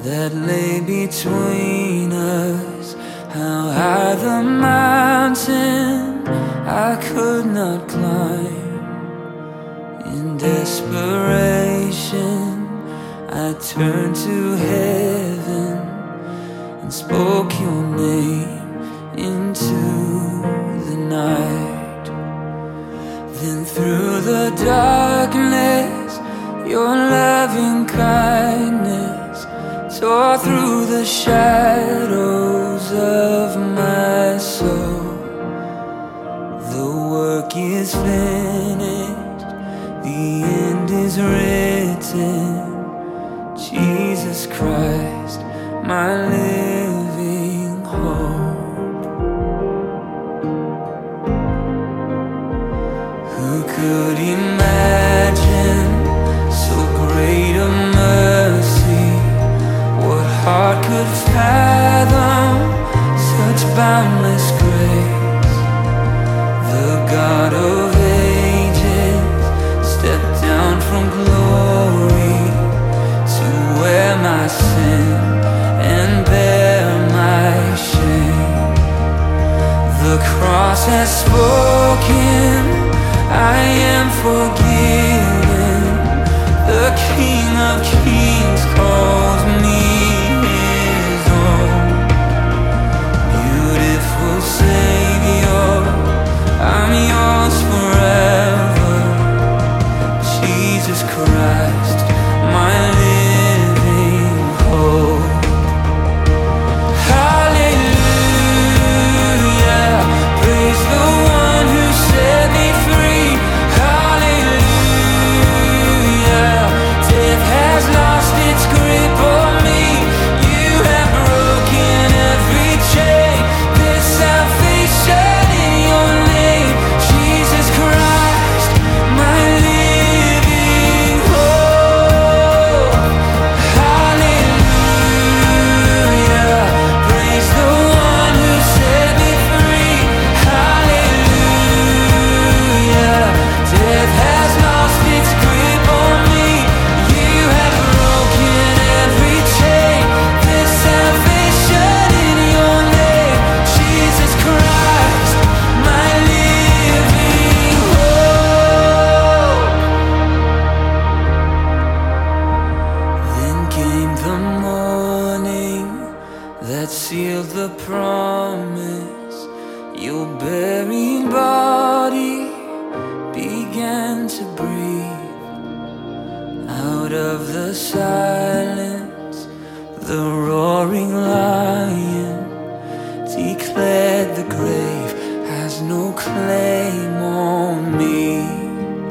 that lay between us. How high the mountain I could not climb. In desperation I turned to heaven and spoke your name into the night. Then through the darkness your loving kindness tore through the shadows of my soul. The work is finished, the end is written. Jesus Christ, my living hope. Who could imagine so great a mercy? What heart could fathom such boundless grace? The God of ages stepped down from glory to wear my sin and bear my shame. The cross has spoken, I am forgiven. The King of Kings calls me his own. Beautiful Savior, I'm yours forever. Jesus Christ, my living hope. Hallelujah, praise the one who set me free. Hallelujah, death has lost its grip on me. You have broken every chain. There's salvation in your name. Jesus Christ, my living hope. Hallelujah, praise the one who set me free. Hallelujah, death has lost its grip on me. You have broken every chain. There's salvation in your name. Jesus Christ, my living hope. Then came the morning that sealed the promise. Your buried body began to breathe. Out of the silence, the roaring lion declared the grave has no claim on me.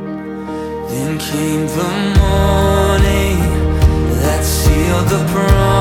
Then came the morning that sealed the promise.